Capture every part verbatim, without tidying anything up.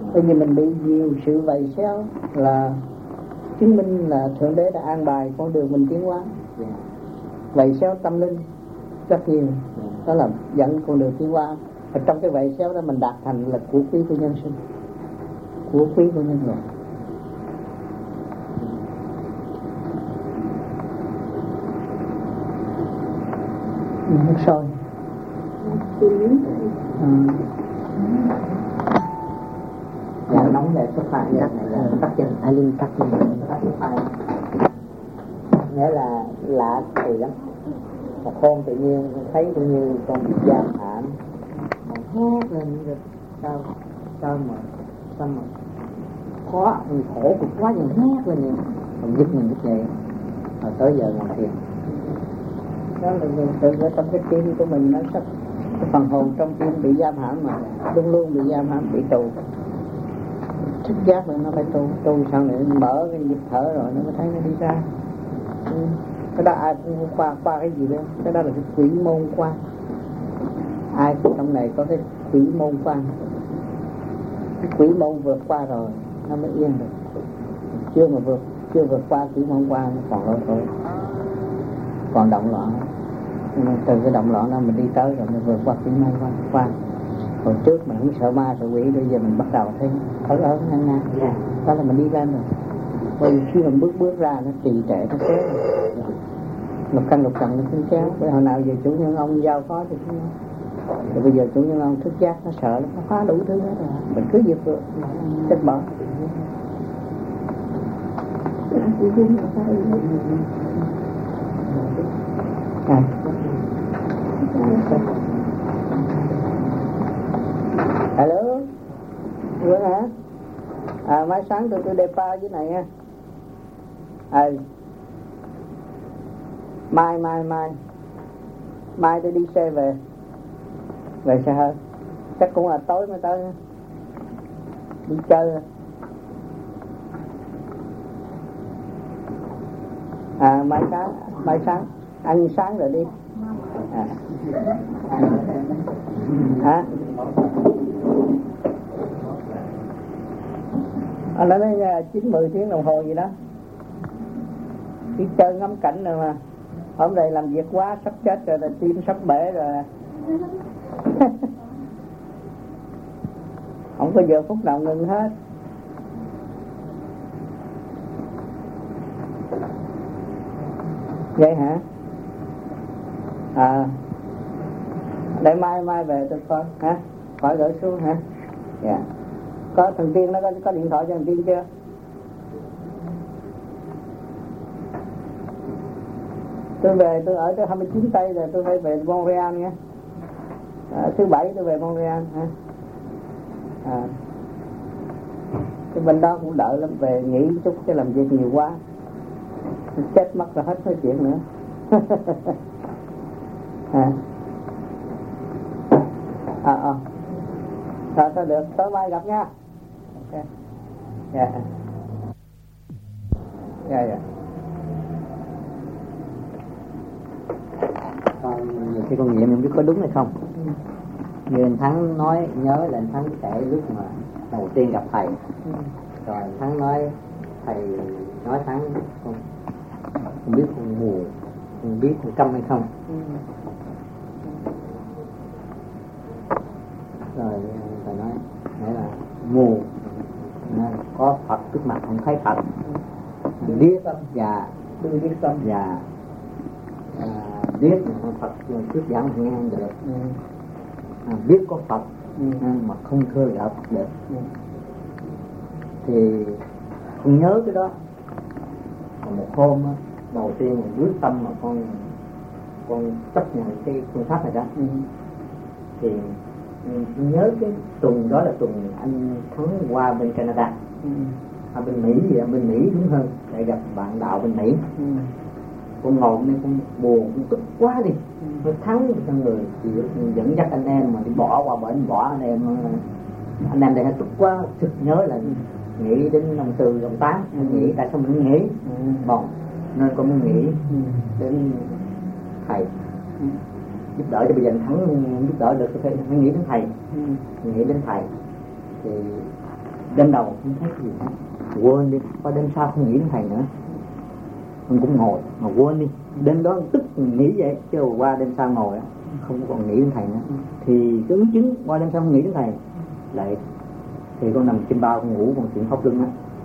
Bởi vì mình bị nhiều sự vầy xéo là chứng minh là Thượng Đế đã an bài con đường mình tiến hóa. Yeah. Vầy xéo tâm linh rất nhiều. Yeah. Đó là dẫn con đường tiến hóa. Và trong cái vầy xéo đó mình đạt thành là của quý của nhân sinh, của quý của nhân loại. Nước sôi. À. Dạ nóng để xuất phát này là tắt chân alin tắt chân nghĩa là lạ kỳ lắm. Một hôm tự nhiên thấy tự nhiên con bị giam hãm, hét lên rồi sao sao mà sao mà khó mình khổ cực quá mình hét lên vậy, mình giúp mình giúp vậy rồi tới giờ ngồi thiền. Đó là tự ở trong cái tim của mình nó sắp cái phần hồn trong tim bị giam hãm mà luôn luôn bị giam hãm, bị tù. Thức giác là nó phải tu, tu sao để mở cái nhịp thở rồi nó mới thấy nó đi ra. Ừ. Cái đó ai cũng qua qua cái gì đó, cái đó là cái quỷ môn quan. Ai trong này có cái quỷ môn quan, cái quỷ môn vượt qua rồi nó mới yên được. Chưa mà vượt chưa vượt qua quỷ môn quan nó còn lỗi thôi, còn động loạn. Từ cái động loạn đó mình đi tới rồi mình vượt qua quỷ môn quan qua. Hồi trước mình không sợ ma sợ quỷ, bây giờ mình bắt đầu thấy ớn ớn ngang ngang. Yeah. Đó là mình đi lên rồi. Bởi khi mình bước bước ra nó trì trệ nó kéo. Lục căn lục trần nó cũng kéo. Bởi hồi nào giờ chủ nhân ông giao phó cho chúng nó. Rồi bây giờ chủ nhân ông thức giác nó sợ nó phá đủ thứ hết rồi. Mình cứ việc vượt chết bỏ. À. Alo, Nguyễn hả? À, mai sáng tụi tôi đề pa dưới này nha. À, mai mai mai mai tôi đi xe về, về xe hơi, chắc cũng là tối mới tới, đi chơi. À, mai sáng, mai sáng ăn sáng rồi đi. À. Hả? Anh nói nói chín mười tiếng đồng hồ gì đó đi chơi ngắm cảnh rồi mà hôm nay làm việc quá sắp chết rồi, là tim sắp bể rồi. Không có giờ phút nào ngừng hết. Vậy hả? À, để mai mai về tôi coi hả? Khỏi gửi xuống hả? Dạ. Yeah. Có thằng Tiên nó có, có điện thoại cho thằng Tiên chưa? Tôi về tôi ở tới hai mươi chín tây rồi, tôi phải về Montreal nha. À, thứ bảy tôi về Montreal hả? À. Cái bên đó cũng đợi lắm, về nghỉ chút cái làm việc nhiều quá. Chết mất rồi hết nói chuyện nữa. À. À à. Rồi thôi được, tối mai gặp nha. Ok. Dạ. Dạ dạ. Còn nhiều khi con nghiệm không biết có đúng hay không. Ừ. Như anh Thắng nói, nhớ là anh Thắng kể lúc mà đầu tiên gặp thầy. Ừ. Rồi anh Thắng nói thầy nói Thắng không, không biết con mù, không biết con câm hay không. Ừ. Rồi thầy nói nghĩa là mù có Phật trước mặt không thấy Phật, biết và biết tâm và à, biết Phật trước giảng nghe không được. Ừ. À, biết có Phật. Ừ. Mà không thưa gặp được. Ừ. Thì không nhớ cái đó. Còn một hôm đó, đầu tiên mình quyết tâm mà con con chấp nhận cái phương pháp này đó. Ừ. Thì mình nhớ cái tuần đó là tuần anh Thắng qua bên Canada. Ừ. À, bên Mỹ gì, bên Mỹ đúng hơn, để gặp bạn đạo bên Mỹ. Ừ. Con ngồi nên con buồn, con tức quá đi. Nó Thắng cho người thì dẫn dắt anh em mà đi bỏ qua bển, bỏ anh em anh em đây hơi tức quá, thực nhớ là nghĩ đến năm tư năm tám. Ừ. Nghĩ tại sao mình không nghĩ. Ừ. Bon nên con mới nghĩ. Ừ. Đến thầy. Ừ. Giúp đỡ cho bây giờ anh Thắng giúp đỡ được, phải, phải nghĩ đến thầy. Ừ. Nghĩ đến thầy thì đêm đầu không thấy cái gì hết, quên đi, qua đêm sau không nghĩ đến thầy nữa, mình cũng ngồi mà quên đi, đêm đó tức nghĩ vậy, chứ qua đêm sau ngồi không còn nghĩ đến thầy nữa, thì cái ứng chứng qua đêm sau không nghĩ đến thầy, lại thì con nằm trên bao con ngủ, con chuyện khóc lưng á,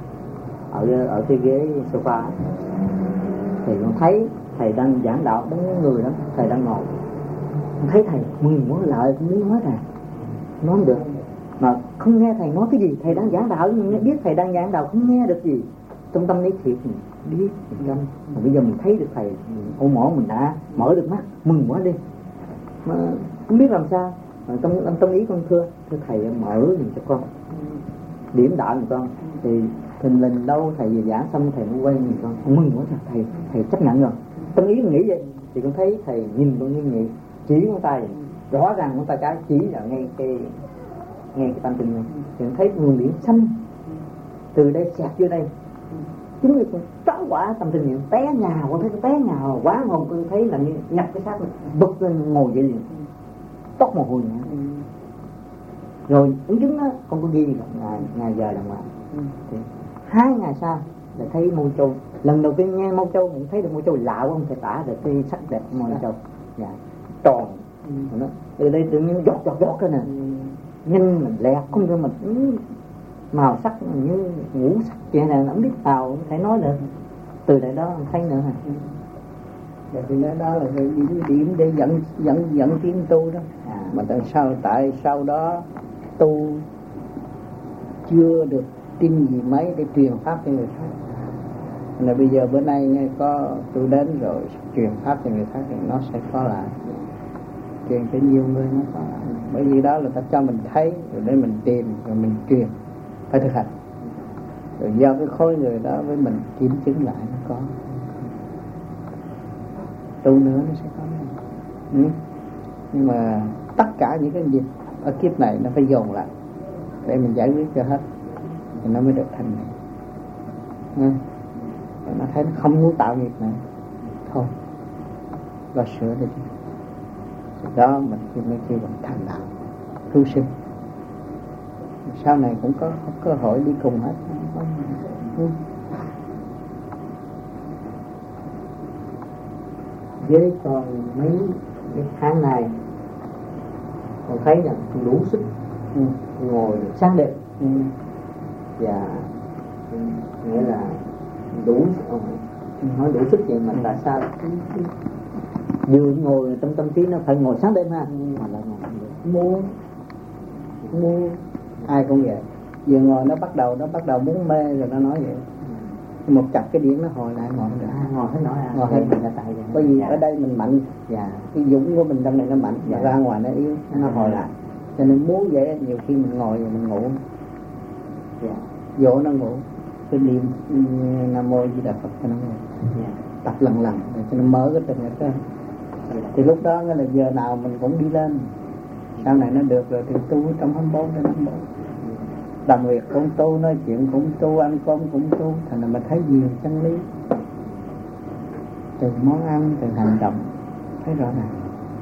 ở ở cái ghế sofa, thì con thấy thầy đang giảng đạo bốn người đó, thầy đang ngồi, con thấy thầy mừng muốn lợi, con muốn nói thầy, nói không được, mà không nghe thầy nói cái gì, thầy đang giảng đạo nhưng biết thầy đang giảng đạo không nghe được gì, trong tâm lý thiệt mình biết, mình mà bây giờ mình thấy được thầy, ô mỏ mình đã mở được mắt, mừng quá đi, mà không biết làm sao, mà trong tâm ý con thưa, thưa thầy mở mình cho con, điểm đạo mình con, thì thình lình đâu thầy vừa giảng xong thầy nó quay nhìn con, con mừng quá trời, thầy thầy chấp nhận rồi, tâm ý nghĩ vậy, thì con thấy thầy nhìn con như vậy, chỉ ngón tay, rõ ràng ngón tay cái chỉ là ngay cái ngay cái tâm tình này, thì thấy nguồn điển xanh từ đây xẹt vô đây, chính vì con tráo quả tâm tình niệm té nhào, con thấy con té nhào quá ngon, con thấy là như nhập cái xác bực lên ngồi vậy liền, tóc mồ hôi nữa. Rồi ứng chứng đó con có ghi ngày ngày giờ đàng hoàng, thì hai ngày sau là thấy môn châu, lần đầu tiên nghe môn châu mình thấy được môn châu lạ quá, không thể tả được cái sắc đẹp môn châu, dạ tròn, nó từ đây tự nhiên giọt giọt giọt cái nè, nhanh mình lẹt không cho mình màu sắc như ngũ sắc chuyện này không biết nào không thể nói được, từ đây đó thấy nữa hả? Dạ, thì đó, đó là cái điểm điểm để dẫn dẫn dẫn tiến tu đó, à. Mà tại sao tại sau đó tu chưa được tin gì mấy để truyền pháp cho người khác, là bây giờ bữa nay nghe có tôi đến rồi truyền pháp cho người khác thì nó sẽ có lại, truyền cho nhiều người nó có lại, bởi vì đó là ta cho mình thấy rồi để mình tìm rồi mình truyền, phải thực hành, rồi do cái khối người đó với mình kiểm chứng lại nó có, tu nữa nó sẽ có ừ. Nhưng mà tất cả những cái việc ở kiếp này nó phải dồn lại để mình giải quyết cho hết thì nó mới được thành này ừ. Nó thấy nó không muốn tạo nghiệp này thôi và sửa đi, đó mình khi mới kêu bằng thành đạo tu sinh, sau này cũng có, có cơ hội đi cùng hết ừ. Với còn mấy cái tháng này con thấy rằng đủ sức ừ. ngồi được sáng đêm ừ. và ừ. nghĩa là đủ ừ. nói đủ sức vậy mà ừ. tại sao vừa ngồi trong tâm trí nó phải ngồi sáng đêm ha ừ. mà lại ngồi muốn muốn ai cũng vậy, vừa ngồi nó bắt đầu nó bắt đầu muốn mê rồi nó nói vậy, một chặt cái điển nó hồi lại ngồi được, à, ngồi hết nổi à, ngồi hết là tại vậy. Bởi vì dạ. ở đây mình mạnh, dạ. cái dũng của mình trong này nó mạnh, dạ. ra ngoài nó yếu, nó hồi lại, cho nên muốn vậy nhiều khi mình ngồi rồi mình ngủ, dạ. dỗ nó ngủ, cái niệm Nam Mô Di Đà Phật cho nó ngủ, dạ. tập lần lần để cho nó mở cái tình ở trên, dạ. thì lúc đó là giờ nào mình cũng đi lên, sau này nó được rồi thì tu trong hai mươi bốn đến năm mươi bốn. Làm việc cũng tu, nói chuyện cũng tu, ăn cơm cũng tu, thành là mình thấy nhiều chân lý, từ món ăn, từ hành động thấy rõ ràng.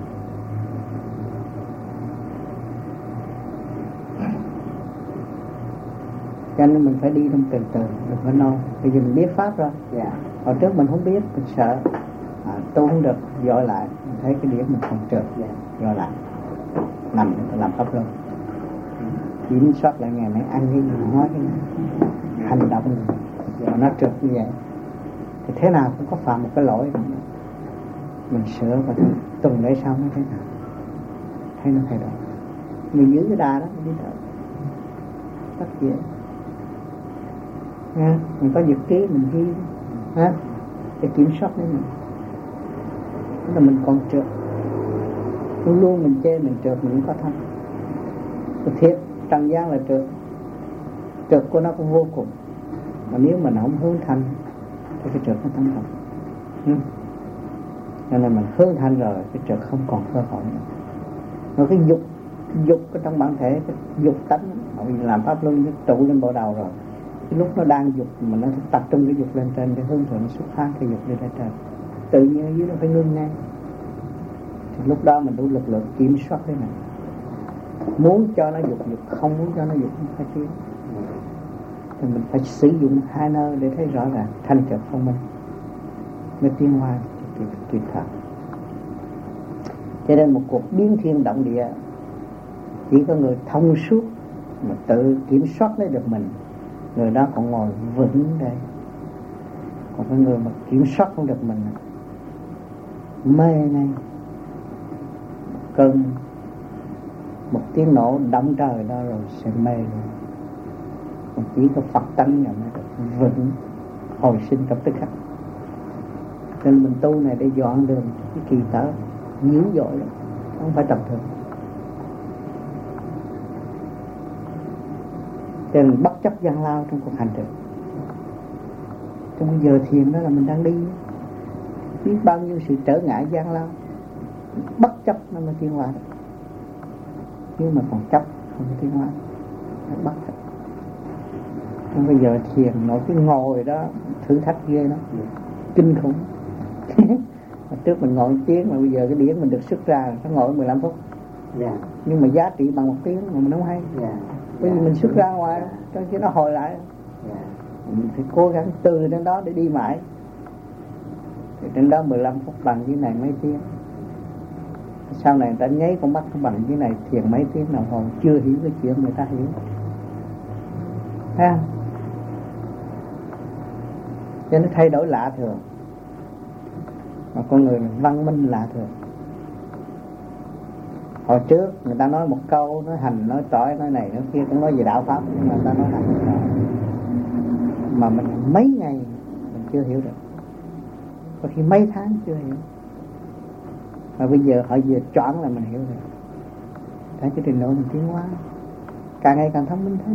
Cho nên mình phải đi trong từ từ, đừng có nôn. Bây giờ mình biết pháp rồi, yeah. hồi trước mình không biết, mình sợ à, tu không được, dội lại, mình thấy cái điểm mình không trượt, yeah. dội lại, nằm làm pháp luôn. Kiểm soát lại ngày nay ăn cái gì, nói cái gì, hành động gì, và nó trượt như vậy thì thế nào cũng có phạm một cái lỗi đó. Mình sửa và tuần lễ sau nó thế nào thấy nó thay đổi, mình giữ cái đà đó mình đi thôi, tất dễ nha. Mình có nhật ký mình ghi ha, để kiểm soát lấy mình, tức là mình còn trượt, luôn luôn mình chê mình trượt mình có thân thiệt. Trần gian là trượt, trượt của nó cũng vô cùng, mà nếu mình không hướng thành thì cái trượt nó tăng thành ừ. cho nên mình hướng thành rồi cái trượt không còn cơ hội nữa. Rồi cái dục dục cái trong bản thể, cái dục tánh mình làm pháp luân nó trụ lên bộ đầu rồi, cái lúc nó đang dục mình nó tập trung cái dục lên trên để hướng thuận xuất phát cái dục lên trên, tự nhiên ở dưới nó phải ngưng ngay, thì lúc đó mình đủ lực lượng kiểm soát cái này. Muốn cho nó dục dục, không muốn cho nó dục không phải tiến. thì mình phải sử dụng hai nơi để thấy rõ ràng thanh trực thông minh mới tiến hóa kịp kịp thời. Cho nên một cuộc biến thiên động địa chỉ có người thông suốt mà tự kiểm soát lấy được mình, người đó còn ngồi vững đây. Còn cái người mà kiểm soát không được mình mê ngay cơn một tiếng nổ động trời đó rồi sẽ mê rồi. Còn chỉ có Phật tánh nhận được vững hồi sinh trong tức khắc. Nên mình tu này để dọn đường cái kỳ tới dữ dội lắm, không phải tầm thường. Cho nên bất chấp gian lao trong cuộc hành trình. Trong cái giờ thiền đó là mình đang đi, biết bao nhiêu sự trở ngại gian lao, bất chấp nó mới tiến hóa được. Nhưng mà còn chấp không có tiến hóa, phải bắt thật. Trong bây giờ thiền nội cái ngồi đó thử thách ghê lắm, kinh khủng. Mà trước mình ngồi một tiếng mà bây giờ cái điển mình được xuất ra nó ngồi mười lăm phút. Yeah. Nhưng mà giá trị bằng một tiếng mà mình không hay. Yeah. Bởi vì mình xuất ra ngoài cho chứ nó hồi lại. Yeah. Mình phải cố gắng từ đến đó để đi mãi. Thì đến đó mười lăm phút bằng cái này mấy tiếng. Sau này người ta nháy con mắt bằng cái này thiền mấy tiếng nào hồi chưa hiểu cái chuyện người ta hiểu. Ha. Cho nó thay đổi lạ thường. Mà con người văn minh lạ thường. Hồi trước người ta nói một câu, nói hành, nói tỏi, nói này, nói kia, cũng nói về đạo pháp, nhưng mà người ta nói hành đó. Mà mình mấy ngày mình chưa hiểu được, có khi mấy tháng chưa hiểu. Mà bây giờ họ vừa chọn là mình hiểu được. Thế cái trình độ mình tiến hóa càng ngày càng thông minh thế.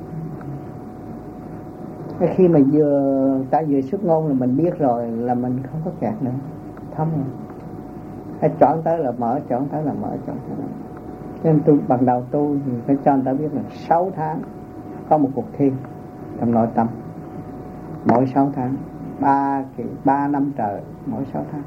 Cái khi mà vừa ta vừa xuất ngôn là mình biết rồi, là mình không có kẹt nữa, thông rồi. Hay chọn tới là mở, chọn tới là mở, chọn tới là mở. Cho nên tôi ban đầu tu thì phải cho người ta biết là sáu tháng có một cuộc thi trong nội tâm. Mỗi sáu tháng, ba kỳ, ba năm trời, mỗi sáu tháng.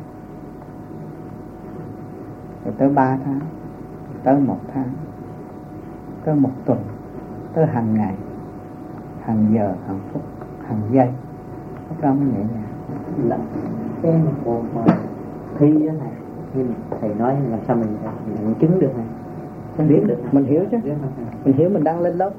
Rồi tới ba tháng, tới một tháng, tới một tuần, tới hàng ngày, hàng giờ, hàng phút, hàng giây. Lúc đó mới nhẹ nhàng. Là cái một mà thi đó này, khi thầy nói làm sao mình nhận chứng được này, mình biết được này. Mình hiểu chứ, mình hiểu mình đang lên lớp.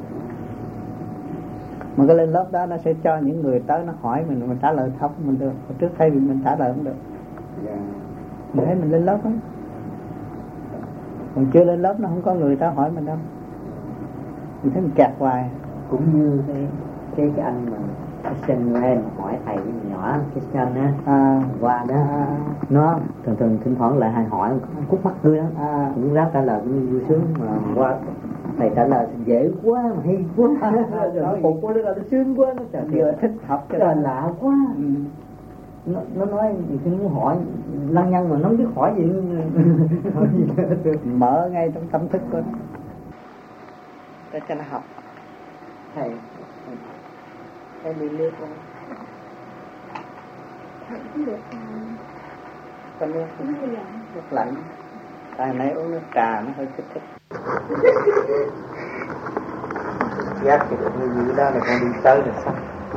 Mà cái lên lớp đó nó sẽ cho những người tới nó hỏi mình, mình trả lời không mình được. Trước thay vì mình trả lời không được. Yeah. Mình thấy mình lên lớp đó. Còn chưa lên lớp nó không có người ta hỏi mình đâu. Mình thấy mình kẹt hoài. Cũng như cái cái, cái anh mà cái sinh lên hỏi thầy nhỏ cái sinh á, à, qua đó à, nó thường thường thỉnh thoảng lại hay hỏi khúc mắc cười lắm, à, cũng ráng trả lời cũng vui sướng mà qua thầy trả lời dễ quá mà hay quá, rồi phục quá nó sướng quá, nó trời vừa thích học cho nên lạ quá. Ừ. Nó, nó nói gì khi muốn hỏi lăng nhăng mà nó không biết hỏi gì. Mở ngay trong tâm thức của nó để cho nó học. Thầy thầy bị nước không? Thầy cũng được. Có nước không? Nước lạnh. Tại nãy uống nước trà nó hơi kích thích. Giác thì được như vậy đó là con đi tới là xong.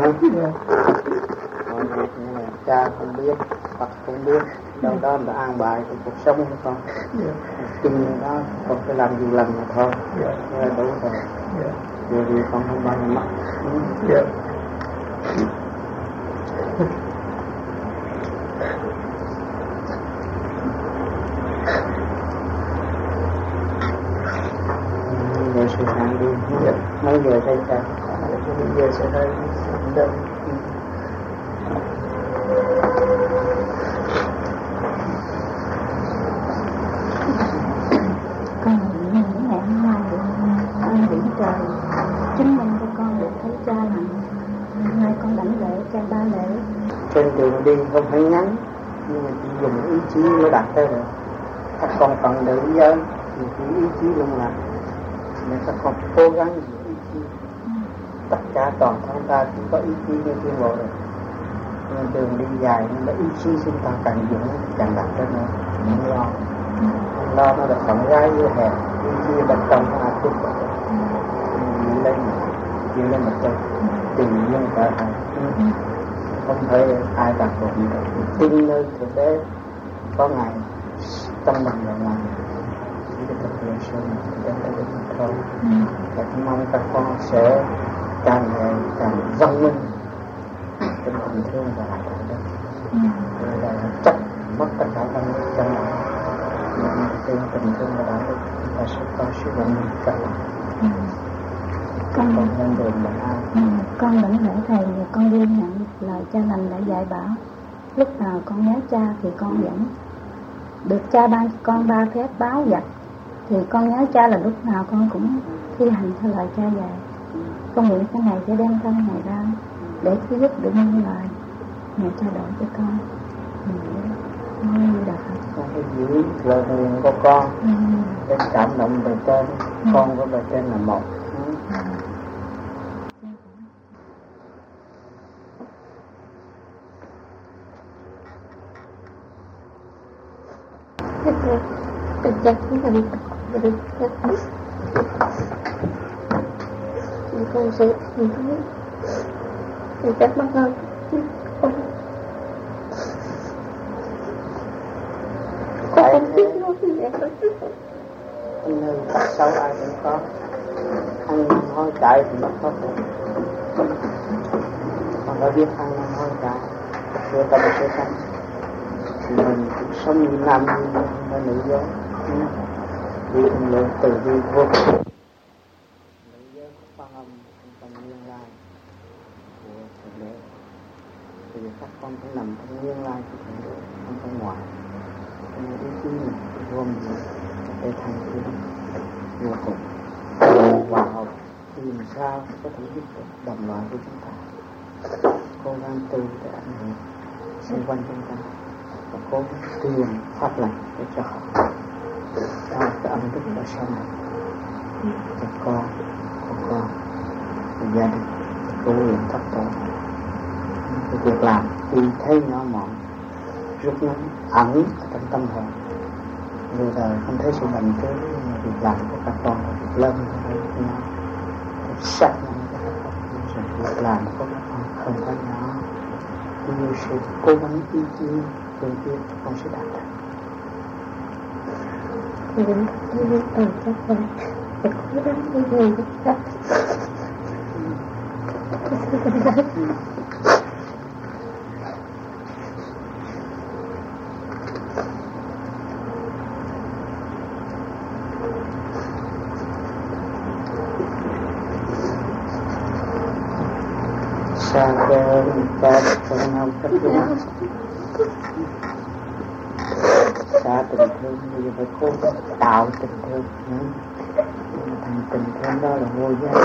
Mọi việc như là cha không biết, Phật không biết, đâu đó là an bài trong cuộc sống của con. Chừng đó con phải làm dù lần mà thôi, như là đủ rồi. Giờ thì con không bao nhiêu mất. Giờ sẽ hàng đi, mấy giờ đây cha, bây giờ sẽ đây đơn. Con nguyện nhân những ngày hôm nay được ơn biển trời chứng minh cho con được thấy cha lành. Hôm nay con đảnh lễ cha ba lễ. Trên đường đi không phải ngắn, nhưng mà chỉ dùng ý chí mới đạt tới được. Các con cần được giới thì chỉ ý chí luôn là nên các con cố gắng giữ ý chí. Tất cả toàn thân ta chỉ có ý chí như tiến bộ được. Nên đường đi dài nhưng mà ý chí chúng ta càng dũng càng đạt tới nữa. Không lo, không lo nó là sống gái vô hẹp, ý chí bên trong nó áp chút. Nhìn lên, nhìn lên mặt chân. tự nhiên cả thầy, không thấy ai đặt buộc gì đâu. Tin nơi thực tế có ngày tâm mình là ngày chỉ được thực hiện sự đến tới được thôi. Và cũng mong các con sẽ càng ngày càng văn minh trong tình thương và lại đạo đức. Rồi là chấp mất tất cả tâm linh trong lòng. Từ tình thương và đạo đức chúng ta sẽ có sự văn minh trở lại. Con Con lên đường là ai? Ừ, con lĩnh lễ thầy và con ghi nhận lời cha lành đã dạy bảo. Lúc nào con nhớ cha thì con vẫn được cha ban cho con ba phép báo dạy. Thì con nhớ cha là lúc nào con cũng thi hành theo lời cha dạy. Con nguyện cái này sẽ đem thân này ra để thứ giúp được những lời mẹ cha đổi cho con. Con như đạt. Con phải giữ lời nguyện của con Ừ. để cảm động bề trên. Ừ. Con với bề trên là một. Sejak dari dari con sẽ sejak bakal Tại nơi sau ai cũng có ăn hôi chạy thì mất hết rồi. Còn có biết ăn hôi chạy chưa tâm chưa tâm thì mình cũng sống như nam như nữ giới. Vì mình lượng từ vi vô cùng nữ giới có quan âm trong nguyên lai của Thượng Đế. Thì các con cũng nằm trong nguyên lai của Thượng Đế, không phải ngoài. Cho nên ý chí mình gom về để thành thiên vô cùng hòa hợp thì làm sao có thể giúp được đồng loại của chúng ta cố gắng tu để ảnh hưởng xung quanh chúng ta và cố gắng truyền pháp lành để cho họ đó là cái ân đức ở sau này cho con của con và gia đình cố nguyện thấp tổ cái việc làm tuy thấy nhỏ mọn rút ngắn ẩn ở trong tâm hồn người đời không thấy sự bành trướng nhưng mà việc làm của các con là việc lớn hơn nó sát nhận cho các con rồi việc làm của các con không phải nhỏ nhiều sự cố gắng ý chí thường xuyên con sẽ đạt được. thì đến những từ các con phải cố gắng như vậy các Sa cơ cha con nhau cách luôn xa tình thương bây giờ phải cố gắng tạo tình thương thành tình thương đó là vô giá.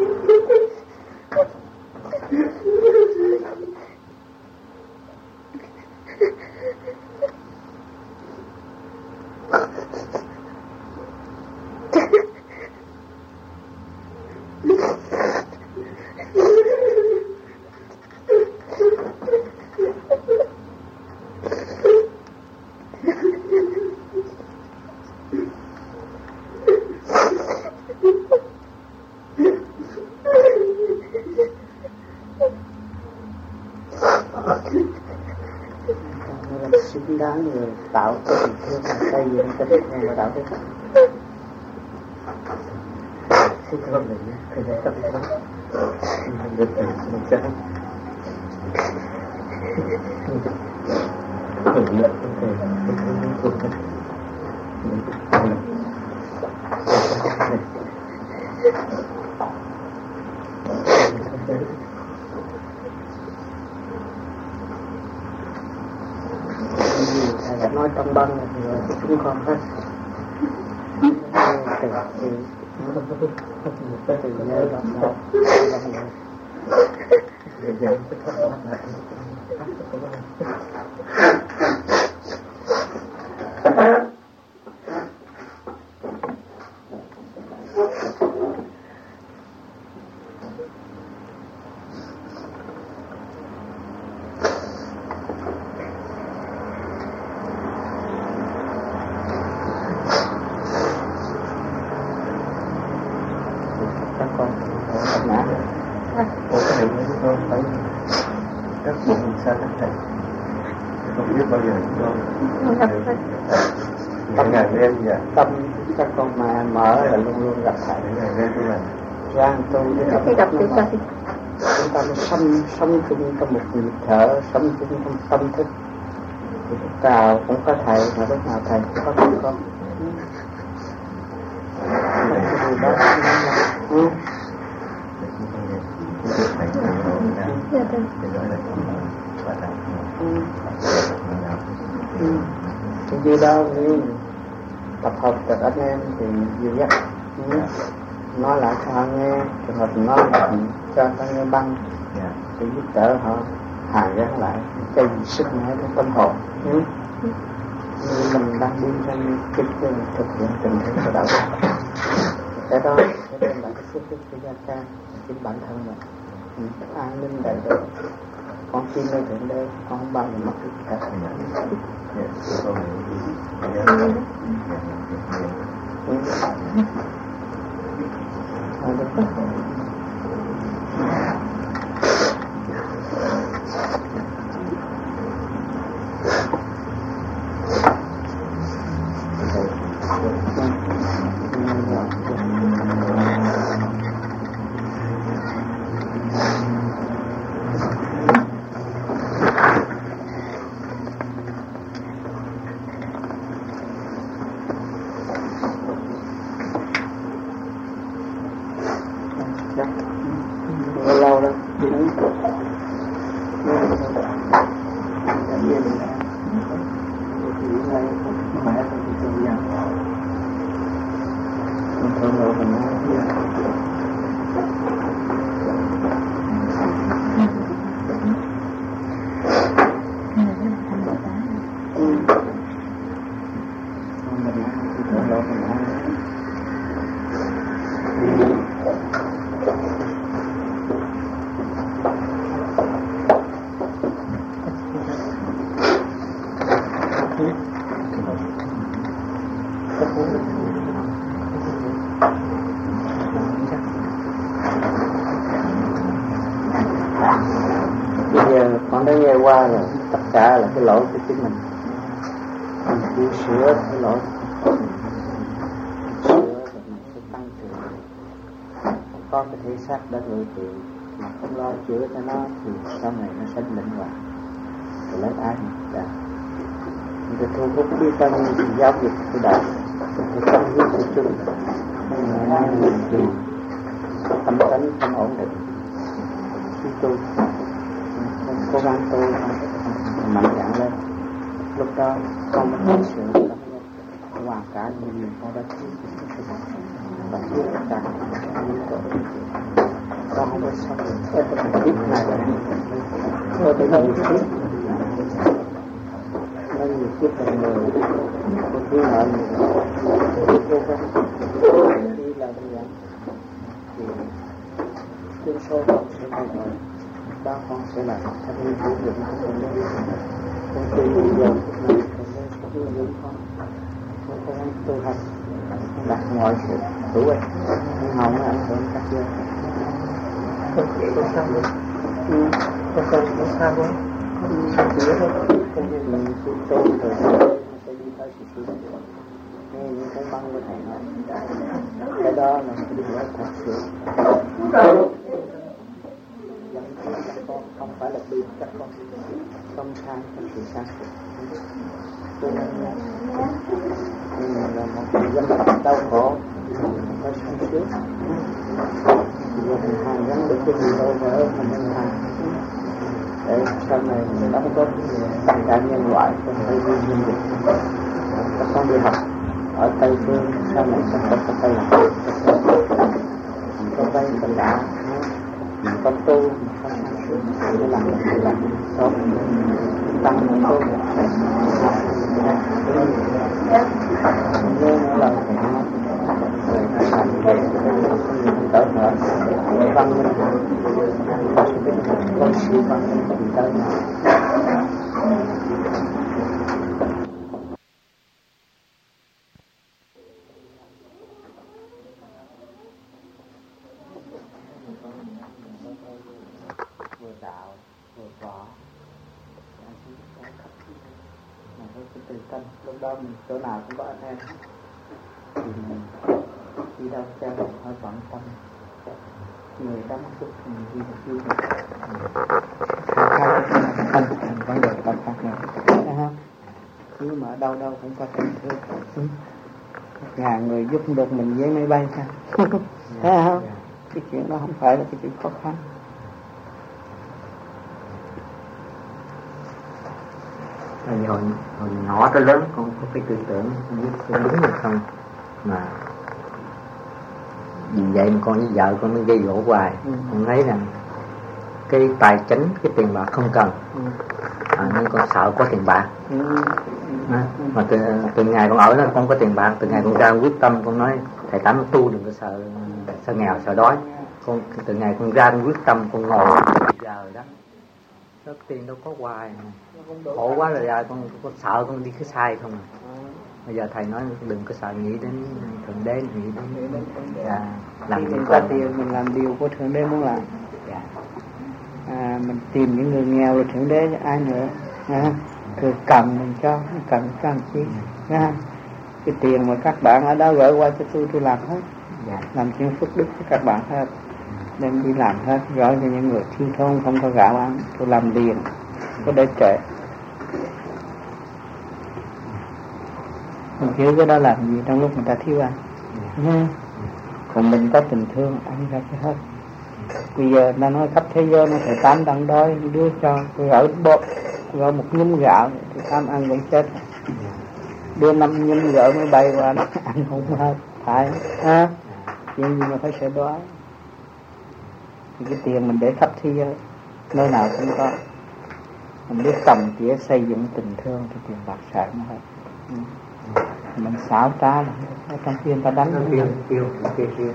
Xứng đáng người tạo cái tình thương và xây dựng tình thương và đạo đức. Xin cảm ơn mình, thầy đã tập lắm. Mình được tình mình sẽ mình nhận không thể mình không nên thuộc mình. Mình cũng là thầy đã nói trong băng là chúng con hết từ từ từ từ nhớ lắm đó để dẫn cái thoát mắt lại. Các con ngã Ủa cái này của con phải rất buồn sao các thầy không biết bao giờ con tâm ngày đêm vậy tâm các con mà mở là luôn luôn gặp thầy ngày đêm của mình rang tu để gặp chúng ta chúng ta sống sống chung trong một nhịp thở, sống chung trong tâm thức thì lúc nào cũng có thầy, mà lúc nào thầy cũng có chúng con. Điều đó ừ. Thì như đó như tập hợpกับanh em thì nhiều nhất ừ. Nói lại cho họ nghe, trường hợp nói cho ta nghe băng để giúp đỡ họ hàn gắn lại cái sức mẻ trong tâm hồn ừ. Như mình đang đi trong cái thực hiện tình thế của đạo Phật, cái đó sẽ đem lại cái sức sức cho gia can chính bản thân mình ừ. An ninh đại độ con tin nơi thượng đế, con không bao giờ mất cái cả lâu đâu bây giờ con đã nghe qua là tất cả là cái lỗi của chính mình, mình chỉ sửa cái lỗi, sửa rồi mình sẽ tăng trưởng. Có cái thể xác đã rồi thì mà không lo chữa cho nó thì sau này nó sẽ lĩnh hoạt rồi lấy ái mình ra. Mình phải thu hút biết bao nhiêu thì giáo dục của đạo, phải tâm huyết của chung, không là mình chỉ tâm tánh không ổn định, khi tu cố gắng tu mạnh dạn lên, lúc đó con mới thấy sự tâm nhân hoàn cả những gì con đã thấy và biết tất cả những tội con không có sống được cái tình kiếp này là có thể nói kiếp nó nhiều kiếp thành người con cứ nói mình cố gắng đi là như vậy thì tương số con sẽ thay đổi, đó con sẽ là thanh niên hữu dụng của con lên con tuy bây giờ này con lên sẽ hữu dụng con con cố gắng tu hành đặt mọi sự hữu ích không hỏng ảnh hưởng các giới con chỉ có sao nữa con con có sao quá sao chữa thôi không như mình tu tu rồi nó sẽ đi tới sự suy nghe những cái băng của thầy nói cái đó là một điều thật sự các con không phải là bị các con không sang các sự sang cho nên là một dân tộc đau khổ phải sung sướng vì mình hàng gắn được cái gì đâu mà ở mình nhân hàng để sau này mình đóng góp tất cả nhân loại trong Tây Nguyên nhân lực các con đi học ở Tây Phương sau này sẽ có các Tây làm mình có vay mình đã mình có tu mình có sang sướng để làm được sự làm tốt tăng mình tu nên là lời thầy nói rồi nó làm về không tới nữa văn minh con siêu văn minh không tới nữa. đạo vừa võ mà với cái từ tâm, lúc đó mình chỗ nào cũng có anh em thì mình đi đâu cha mình hơi bận tâm người đóng chút mình đi được vui không thành vấn đề tâm khác nữa, thấy không? Chứ mà ở đâu đâu cũng có tình thương, ngàn người giúp được mình với máy bay sao? Thấy không? Cái chuyện đó không phải là cái chuyện khó khăn. Hồi, hồi, hồi nhỏ tới lớn con có cái tư tưởng không biết có đúng hay không mà vì vậy mà con với vợ con mới gây gỗ hoài. Ừ. Con thấy rằng cái tài chính, cái tiền bạc không cần. Ừ. À, nên con sợ có tiền bạc. Ừ. À, mà từ, từ ngày con ở đó con có tiền bạc, từ ngày con ra quyết tâm con nói thầy Tám tu đừng có sợ sợ nghèo sợ đói. Con từ ngày con ra con quyết tâm con ngồi giờ đó đó tiền đâu có hoài khổ quá rồi giờ con, con sợ con đi cái sai không à. Bây giờ thầy nói đừng có sợ nghĩ đến thượng đế, nghĩ đến à, làm gì có tiền mình làm điều của thượng đế muốn làm. À, mình tìm những người nghèo rồi thượng đế ai nữa à, cứ cầm mình cho cầm cho làm chi à, cái tiền mà các bạn ở đó gửi qua cho tôi tôi làm hết, làm chuyện phước đức cho các bạn hết, đem đi làm hết, gửi cho những người thiếu thốn không có gạo ăn tôi làm liền có để trễ. Mình thiếu cái đó làm gì trong lúc người ta thiếu ăn. Yeah. Còn mình có tình thương ăn ra cái hết. Bây giờ ta nói khắp thế giới nó phải Tám đang đói đưa cho tôi gửi bột gửi một nhúm gạo thì Tám ăn cũng chết, đưa năm nhúm gạo mới bay qua nó ăn không hết phải ha. Chuyện gì mà phải sợ đói. Thì cái tiền mình để khắp thế giới nơi nào cũng có, mình biết tầm tỉa xây dựng tình thương thì tiền bạc xài nó hết. Ừ. Mình xảo trá là ở trong kia ta đánh nó tiêu tiêu tiêu tiêu.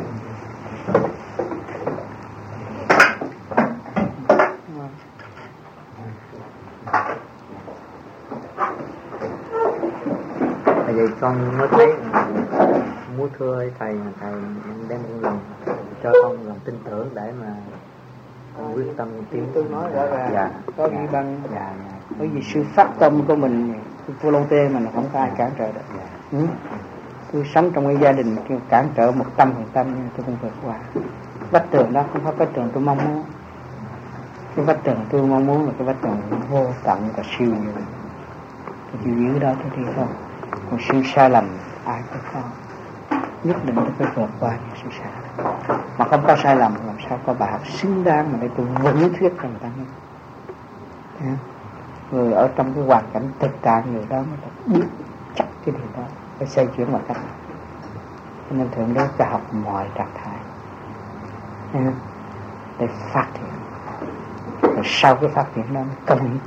Bây giờ con mới thấy muốn thưa thầy thầy đem một lần cho con lòng tin tưởng để mà con quyết tâm tiến. Tôi nói rõ ràng dạ, có gì dạ, bằng dạ, dạ. Bởi vì sự phát tâm của mình volonté mà không có ai cản trở được. Dạ. Ừ? Tôi sống trong cái gia đình cản trở một trăm phần trăm nhưng tôi không vượt qua. Vách tường đó không phải vách tường tôi mong muốn. Cái vách tường tôi mong muốn là cái vách tường vô tận và siêu nhiều. Tôi chịu giữ đó tôi đi không. Còn sự sai lầm ai cũng có. Nhất định tôi phải vượt qua những sự sai lầm. Mà không có sai lầm làm sao có bài học xứng đáng mà để tôi vững thuyết cho người ta nghe. Người ở trong cái hoàn cảnh thực tại người đó mới biết chắc cái điều đó phải xây chuyển mọi cách. Cho nên Thượng Đế cho học mọi trạng thái để phát triển. Rồi sau cái phát triển đó công hiến,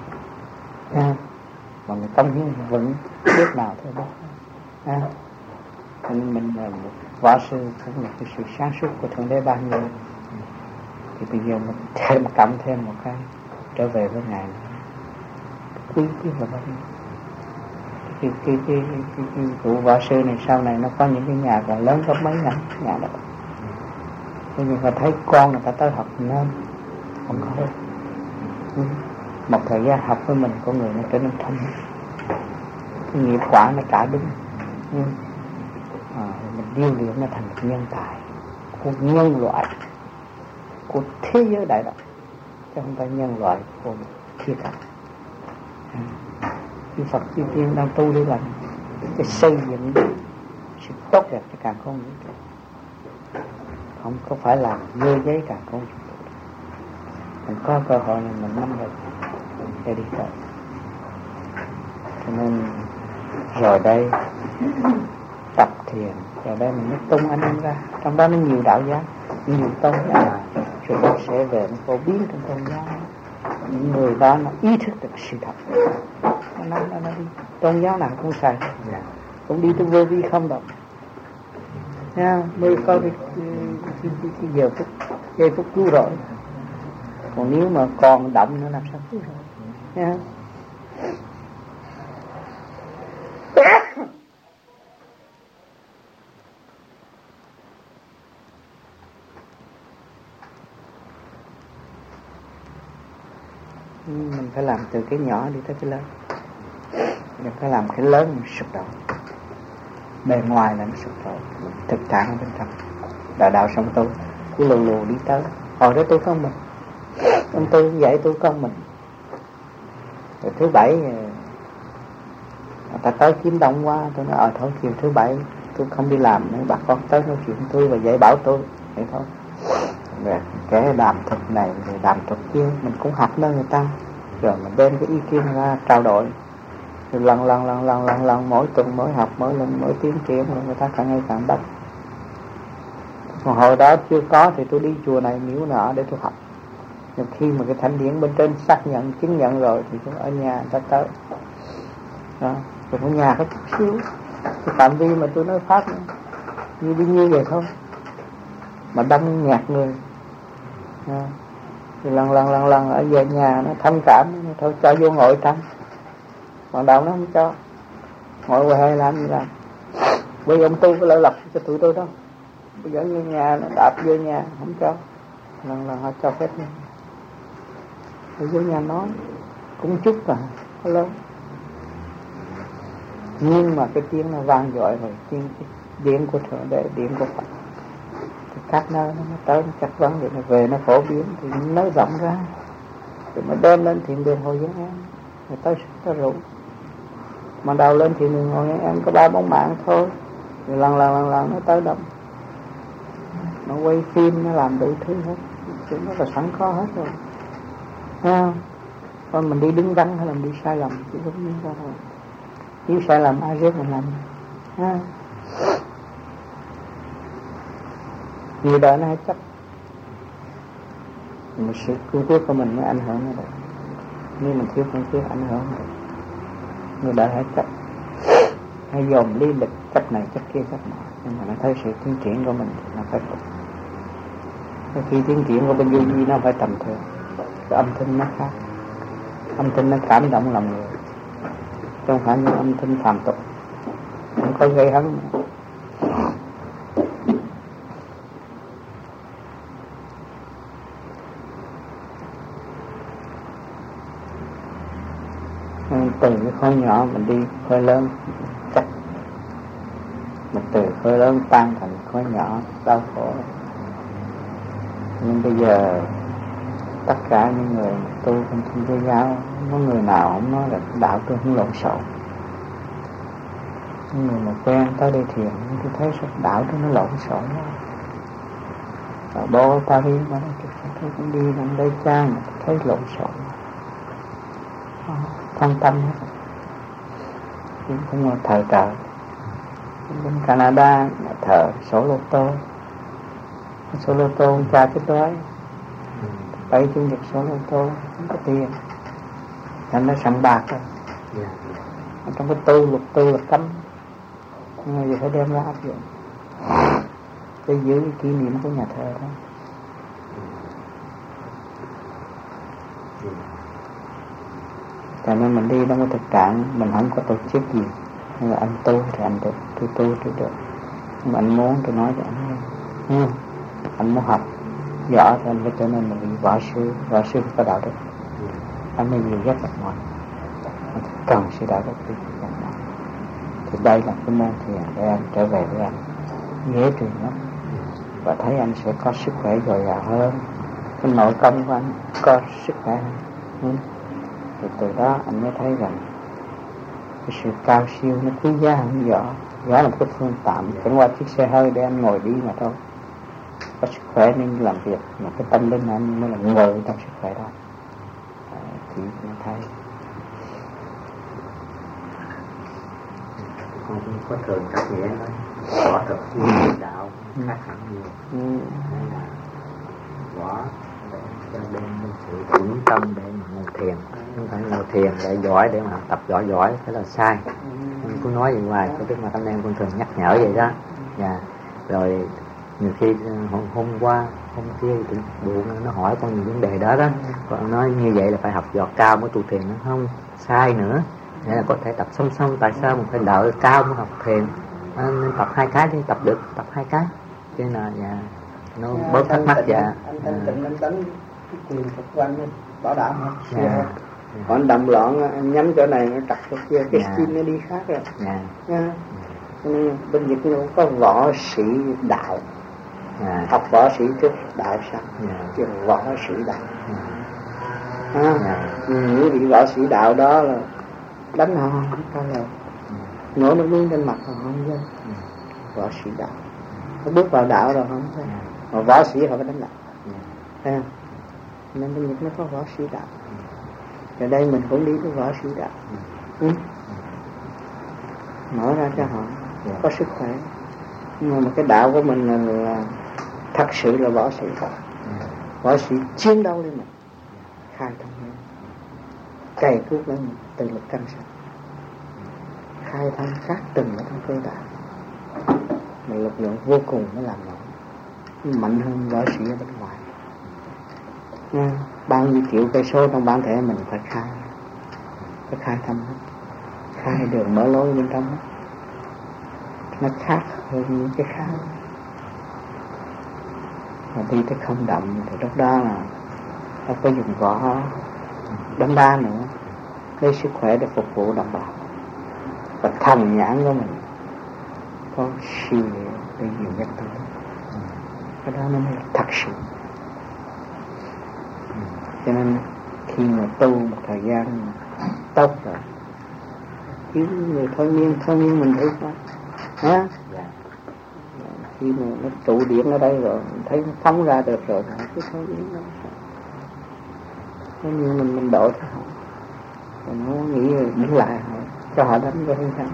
mà mình công hiến vững biết nào thôi đó. Cho nên mình là một võ sư cũng là cái sự sáng suốt của Thượng Đế ban người. Thì bây giờ mình thêm cộng thêm một cái trở về với Ngài quý biết là bao nhiêu. Cái cái cái cái cái cụ võ sư này sau này nó có những cái nhà còn lớn gấp mấy lần nhà đó. Thế nhưng mà thấy con người ta tới học nên không có hết. Một thời gian học với mình con người nó trở nên thông minh, cái nghiệp quả nó trả đúng. À, mình điêu luyện nó thành một nhân tài của nhân loại, của thế giới đại đạo, chứ không phải nhân loại của thiên cảnh. Khi Phật chư thiên đang tu để làm để xây dựng sự tốt đẹp cho càng không vũ trụ, không có phải làm dơ giấy càng không vũ trụ. Mình có cơ hội này mình nắm được để đi tới. Cho nên rồi đây tập thiền, rồi đây mình mới tung anh em ra, trong đó nó nhiều đạo giáo, nhiều tôn giáo, rồi nó sẽ về nó phổ biến trong tôn giáo. Những người đó nó ý thức được sự thật, nó nói nó đi tôn giáo nào cũng sai, cũng đi tới vô vi không đâu nha, mới có cái, cái, cái, cái, cái giờ phút giây phút cứu rồi. Còn nếu mà còn động nữa làm sao cứu rồi nha. Mình phải làm từ cái nhỏ đi tới cái lớn. Mình phải làm cái lớn mình sụp đổ. Bề ngoài là nó sụp đổ, thực trạng ở bên trong. Đạo đạo xong tu cứ lù lù đi tới. Hồi đó tôi có mình, ông tôi dạy tôi có mình. Rồi thứ bảy người ta tới kiếm đông quá, tôi nói ờ thôi chiều thứ bảy tôi không đi làm nữa, bà con tới nói chuyện tôi và dạy bảo tôi vậy thôi. Rồi cái đàm thuật này rồi đàm thuật kia mình cũng học nơi người ta, rồi mình đem cái ý kiến ra trao đổi, rồi lần lần lần lần lần lần mỗi tuần mỗi học mỗi lần mỗi tiến triển, rồi người ta càng ngày càng đắc. Còn hồi đó chưa có thì tôi đi chùa này miếu nọ để tôi học. Nhưng khi mà cái thánh điển bên trên xác nhận chứng nhận rồi thì tôi ở nhà người ta tới đó. Rồi ở nhà có chút xíu cái phạm vi mà tôi nói pháp nữa, như đi như vậy thôi mà đông nhạt người à. Rồi lần lần lần lần ở về nhà nó thông cảm, thôi cho vô ngồi thăm. Còn đạo nó không cho ngồi ngoài hay làm gì làm. Bây giờ ông tu có lợi lộc cho tụi tôi đâu. Bây giờ như nhà nó đạp vô nhà không cho, lần lần họ cho phép nha. Ở vô nhà nói cũng chút à, có lớn. Nhưng mà cái tiếng nó vang dội rồi, tiếng điện của Thượng Đế, điện của Phật, thì các nơi nó tới nó chắc vấn để nó về nó phổ biến thì nó rộng ra, rồi nó đem lên thiện đường Hội Giảng Em, rồi tới tới rủ. Mà đầu lên thiện đường Hội Giảng Em có ba bốn mạng thôi, rồi lần lần lần lần nó tới đông, nó quay phim, nó làm đủ thứ hết, chuyện đó là sẵn có hết rồi, thấy không? Còn mình đi đứng đắn hay là mình đi sai lầm chỉ có biết ra thôi. Nếu sai lầm ai biết mình làm ha. Nhiều đời nó hay chấp một sự cương quyết của mình mới ảnh hưởng nó được. Nếu mình thiếu cương quyết ảnh hưởng được, người đời hay chấp, hay dồn lý lịch chấp này chấp kia chấp nọ. Nhưng mà nó thấy sự tiến triển của mình thì nó phải phục. Khi tiến triển của bên duy duy nó phải tầm thường. Cái âm thanh nó khác, âm thanh nó cảm động lòng người, không phải những âm thanh phàm tục, không có gây hấn. Từ cái khối nhỏ mình đi khối lớn chắc, mình từ khối lớn tan thành khối nhỏ đau khổ. Nhưng bây giờ tất cả những người tu trong thiên chúa giáo, có người nào không nói là đạo tôi không lộn xộn. Những người mà quen tới đây thiền tôi thấy sao đạo tôi nó lộn xộn quá. Và bố ta đi mà tôi cũng đi lên đây cha mà tôi thấy lộn xộn, phân tâm hết. Nhưng cũng là thờ trời. Bên Canada thờ sổ lô tô, sổ lô tô cha chết đói, bảy chủ nhật số lô tô không có tiền, thành nó sẵn bạc rồi. Yeah. Trong cái tu luật tu là cấm, nhưng mà giờ phải đem ra áp dụng để giữ cái kỷ niệm của nhà thờ đó. Cho nên mình đi trong cái thực trạng mình không có tổ chức gì, nhưng mà anh tu thì anh được, tôi tu tôi được. Nhưng mà anh muốn tôi nói cho anh nghe, anh muốn học giỏi thì anh phải trở nên một võ sư, võ sư có đạo đức. Anh mới nhiều rất là ngoan, cần sự đạo đức đi. Thì đây là cái môn thiền để anh trở về với anh dễ truyền lắm, và thấy anh sẽ có sức khỏe dồi dào hơn, cái nội công của anh có sức khỏe hơn. Thì từ đó anh mới thấy rằng cái sự cao siêu nó quý giá hơn võ. Võ là một cái phương tạm, chẳng qua chiếc xe hơi để anh ngồi đi mà thôi. Có sức khỏe nên làm việc, mà cái tâm linh anh mới là ngồi trong sức khỏe đó. À, thì nó thấy không có thường cách nghĩa thôi, võ thực đạo khác hẳn nhiều. Nên là võ để cho đem sự vững tâm để mà ngồi thiền, không phải ngồi thiền để giỏi, để mà tập giỏi giỏi thế là sai. Em cứ nói vậy hoài, có biết mà anh em con thường nhắc nhở vậy đó. Dạ. Rồi nhiều khi hôm, hôm qua hôm kia thì buồn nó hỏi con nhiều vấn đề đó đó, con nói như vậy là phải học võ cao mới tu thiền, nó không sai nữa. Để là có thể tập song song, tại sao mình phải đợi cao mới học thiền, à, nên tập hai cái đi, tập được tập hai cái cho nên là dạ, nó bớt thắc mắc. Dạ anh thanh tịnh anh đánh cái quyền thực của anh bảo đảm hết. Yeah. Còn đầm loạn anh nhắm chỗ này nó trật chỗ kia, cái Yeah. skin nó đi khác rồi. Yeah. Yeah. Nên bên Việt nó có võ sĩ đạo. Yeah. Học võ sĩ trước đạo sau. Yeah. Chứ võ sĩ đạo. Yeah. À, Yeah. những vị võ sĩ đạo đó là đánh họ không có lời, nổ nước miếng trên mặt họ không dám. Võ sĩ đạo nó bước vào đạo rồi không thấy, mà võ sĩ họ phải đánh lại, thấy không? Nên bên Nhật nó có võ sĩ đạo. Ở đây mình cũng đi với võ sĩ đạo, ừ. Mở ra cho họ có sức khỏe. Nhưng mà cái đạo của mình là, là thật sự là võ sĩ, võ sĩ chiến đấu lên mình, khai thông lên, cày cuốc lên mình, từ lực căn sanh, khai thông các từng ở trong cơ thể, một lực lượng vô cùng mới làm nổi, mạnh hơn võ sĩ ở bên ngoài. Nha, bao nhiêu triệu cây số trong bản thể mình phải khai, phải khai thông hết, khai đường mở lối bên trong hết. Nó khác hơn những cái khác. Mà đi tới không động thì lúc đó là nó có dùng võ đấm đá nữa, lấy sức khỏe để phục vụ đồng bào. Và thần nhãn của mình có siêu để nhiều nhất tới. Cái đó nó mới là thật sự. Cho nên khi mà tu một thời gian tốt rồi, kiếm người thôi miên, thôi miên mình thấy quá. Hả? Khi mà nó trụ điện ở đây rồi, thấy nó phóng ra được rồi, cứ thôi miên nó. Thôi miên mình, mình đổi cho họ. Rồi nó nghĩ đứng lại họ, cho họ đánh cho không sao.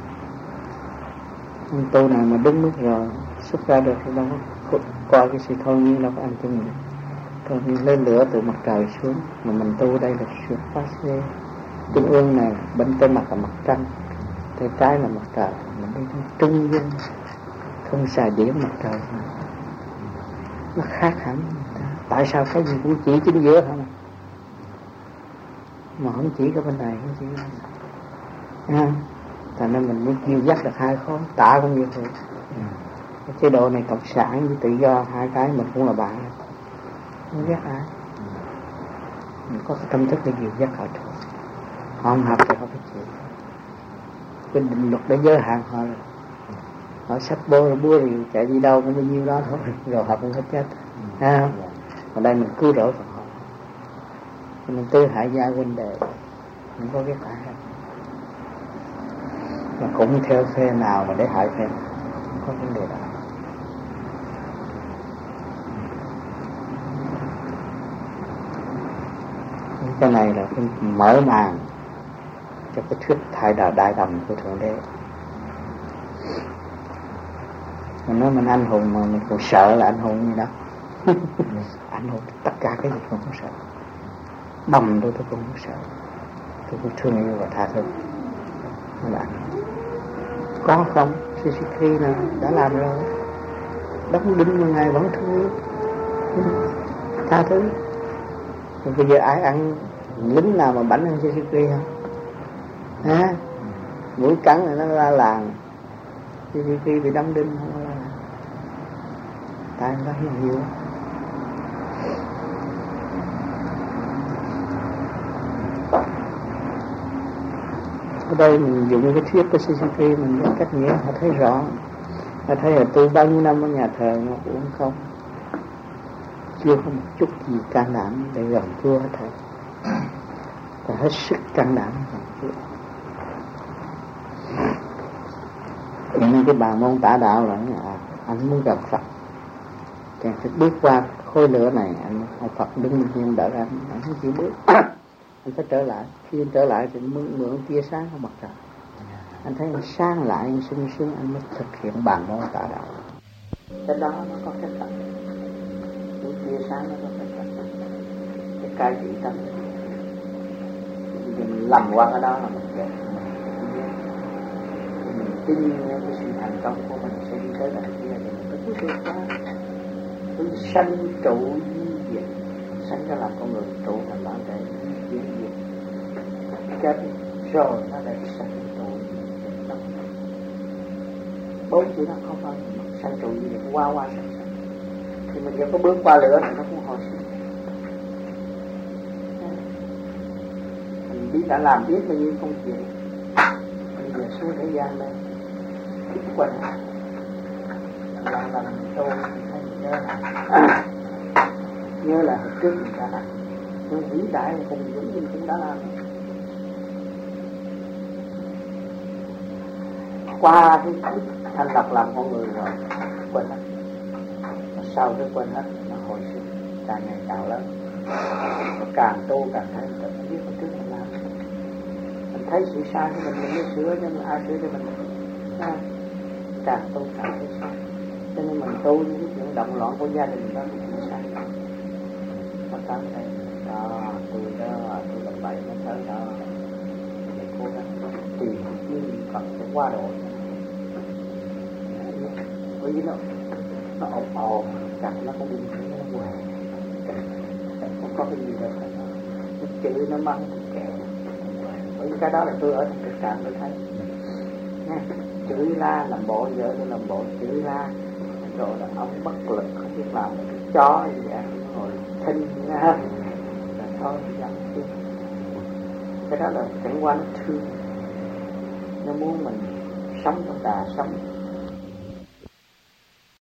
Anh tu này mà đứng mức rồi, xuất ra được thì đâu có qua cái sự thôi miên đâu có ăn chung được. Thôi miên lên lửa từ mặt trời xuống, mà mình tu đây là xuất phát xe. Trung ương này, bên tay mặt là mặt trăng, tay trái là mặt trời, mình đi trong trung dung, không xài điểm mặt trời nữa. Nó khác hẳn. Tại sao cái gì cũng chỉ chính giữa hả? Mà không chỉ cái bên này, không chỉ cái bên này. À, thành nên mình muốn dìu dắt được hai khối, tạ cũng như thế. Cái chế độ này cộng sản với tự do, hai cái mình cũng là bạn. Không ghét ai. Mình có cái tâm thức để dìu dắt họ thôi. Họ không học thì họ phải chịu. Cái định luật để giới hạn họ rồi. Họ sách bô rồi bua thì chạy đi đâu cũng bao nhiêu đó thôi. Rồi họ cũng hết chết. Thấy không? Ở đây mình cứu rỗi phần họ. Mình tư hại gia huynh đệ, không có ghét ai hết. Mà cũng theo phe nào mà để hại phe, không có vấn đề đó. Cái này là cái mở màn cho cái thuyết thay đạo đại đồng của Thượng Đế. Mình nói mình anh hùng mà mình còn sợ là anh hùng gì đó. Anh hùng tất cả cái gì cũng không sợ. Bầm tôi tôi cũng không sợ. Tôi cũng thương yêu và tha thứ các bạn. Có không? Suzuki là đã làm rồi. Đóng đinh một ngày vẫn thương yêu, tha thứ. Rồi bây giờ ai ăn lính nào mà bảnh hơn Suzuki không? Hả? Mũi cắn là nó la làng. Suzuki bị đóng đinh không la làng. Tại nó hiền nhiều. Ở đây mình dùng cái thuyết của Suzuki mình có cách nghĩa họ thấy rõ. Họ thấy là tôi bao nhiêu năm ở nhà thờ mà uống không, chưa có một chút gì can đảm để gần Chúa hết thảy. Và hết sức can đảm gần Chúa. Những cái bà môn tả đạo là à, anh muốn gặp Phật, thì phải bước qua khối lửa này, anh ông Phật đứng bên kia đỡ anh, anh không chịu bước. Anh phải trở lại, khi anh trở lại thì mượn mượn tia sáng của mặt trời. Anh thấy anh sáng lại, anh sung sướng, anh mới thực hiện bàn môn tả đạo. Cái đó nó có cái thật, cái tia sáng nó có cái thật, cái cái vị tâm. Vì mình lầm qua cái đó là mình kẹt, mình tin cái sự thành công của mình sẽ đi tới đằng kia, thì mình cứ vượt qua, cứ sanh trụ diệt, sanh ra làm con người, trụ thành bản thể. Chết rồi nó lại sanh trụ diệt. Bốn chữ nó không phải sanh trụ diệt, qua qua sanh sanh. Thì mình chỉ có bước qua lửa thì nó cũng hồi sinh. đã làm biết bao nhiêu công chuyện, bây giờ xuống thế gian đây quên làm làm tôi nhớ là nhớ là hồi trước mình đã làm, nhưng vĩ đại là cùng dũng mình cũng đã làm. Qua cái thành lập làm con người rồi quên hết, sau cái quên hết, nó hồi sinh càng ngày càng lớn, nó càng tu càng thấy mình biết hồi trước mình làm, mình thấy sự sai của mình mình mới sửa, cho nên ai sửa cho mình à, càng tu càng thấy sai, cho nên mình tu những cái chuyện động loạn của gia đình đó cũng sai. Nó tới đây đó, tôi đó tôi làm bậy nó tới đó, để cố gắng tìm cái Phật để qua độ. Bởi vì nó nó ồn ồn chặt nó không đi nó hoài, không có cái gì đâu phải nó nó chửi nó mắng kẹo. Bởi vì cái đó là tôi ở trong cái trạng tôi thấy nha, chửi la làm bộ vợ tôi làm bộ chửi la rồi là ông bất lực không biết làm cái chó gì vậy, rồi thinh nha là thôi dặn chứ. Cái đó là cảnh quan nó thương, nó muốn mình sống trong đà sống